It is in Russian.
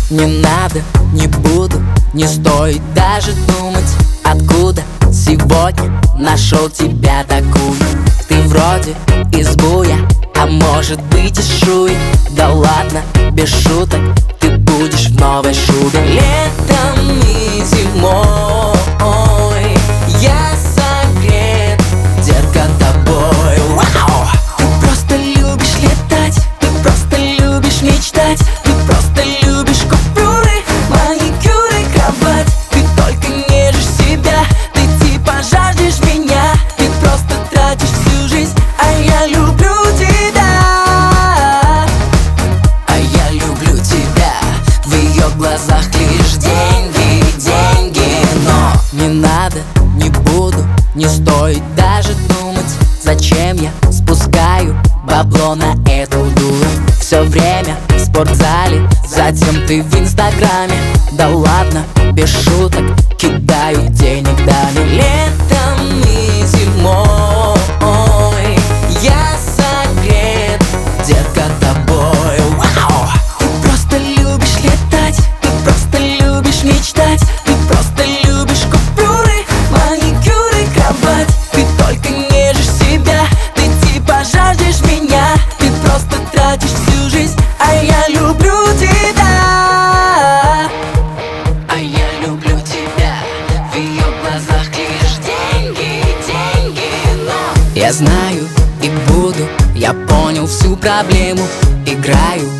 Не надо, не буду, не стоит даже думать, откуда сегодня нашел тебя такую. Ты вроде из Буя, а может быть из Шуи. Да ладно, без шуток, ты будешь в новой шубе. Летом и зимой я согрет, детка, тобой. Вау! Ты просто любишь летать, ты просто любишь мечтать, ты просто любишь купюры, маникюры, кровать. Ты только нежишь себя, ты типа жаждешь меня. Ты просто тратишь всю жизнь, а я люблю тебя. А я люблю тебя. В ее глазах лишь деньги, деньги. Но не надо, не буду, не стоит даже думать, зачем я спускаю бабло на эту дуру. Все время в спортзале, затем ты в инстаграме. Да ладно, без шуток, кидаю денег даме. Летом и зимой я согрет, детка, тобой. Вау! Ты просто любишь летать, ты просто любишь мечтать, ты просто любишь купюры, маникюры, кровать. Ты только нежишь себя, ты типа жаждешь меня. Ты просто тратишь всю жизнь, а я люблю тебя. А я люблю тебя. В ее глазах лишь деньги, деньги. Но я знаю и буду, я понял всю проблему. Играю